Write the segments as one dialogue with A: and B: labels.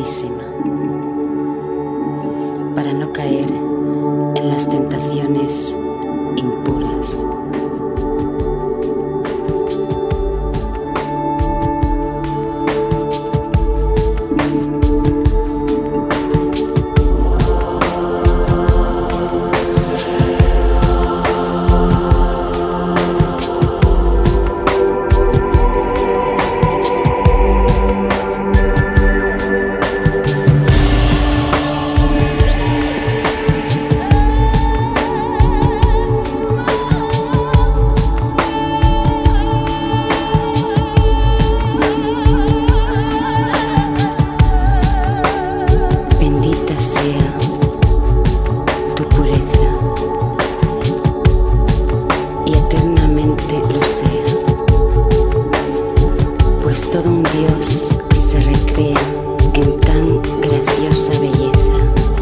A: Santísima, para no caer en las tentaciones impuras. Pues todo un Dios se recrea en tan graciosa belleza.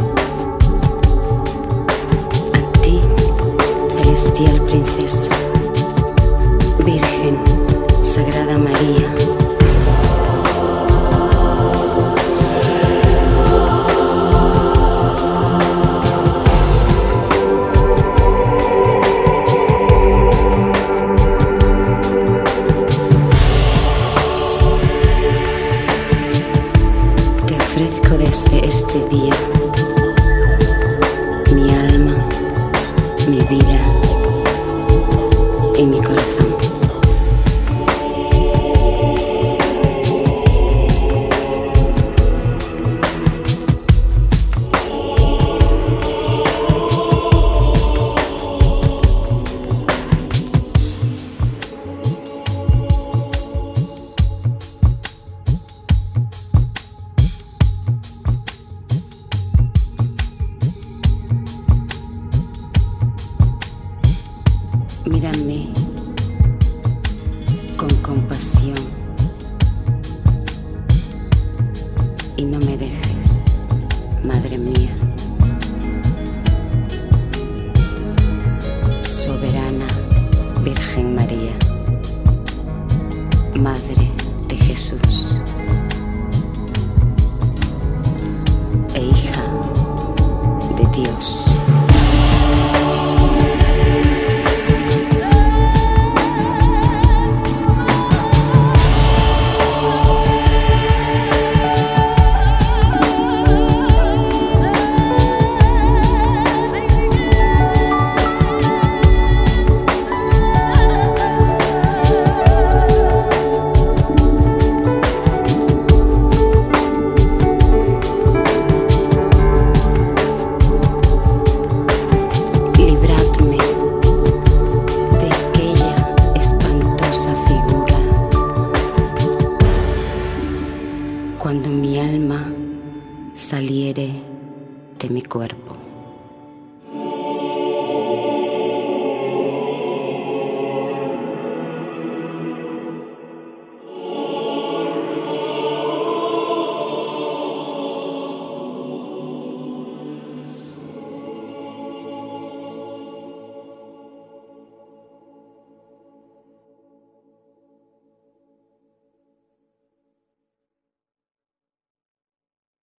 A: A ti, celestial princesa, Virgen, Sagrada María, ofrezco desde este día mi alma, mi vida y mi corazón. Mírame con compasión y no me dejes, Madre mía, soberana Virgen María, Madre de Jesús e hija de Dios.